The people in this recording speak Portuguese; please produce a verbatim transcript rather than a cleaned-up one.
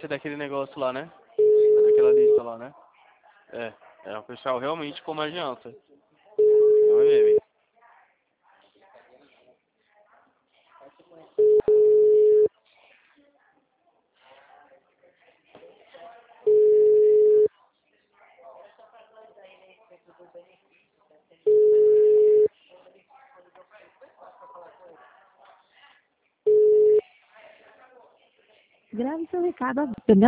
agência daquele negócio lá, né? Daquela lista lá, né? É, é o pessoal realmente como adianta. Não é meme. Grave seu recado.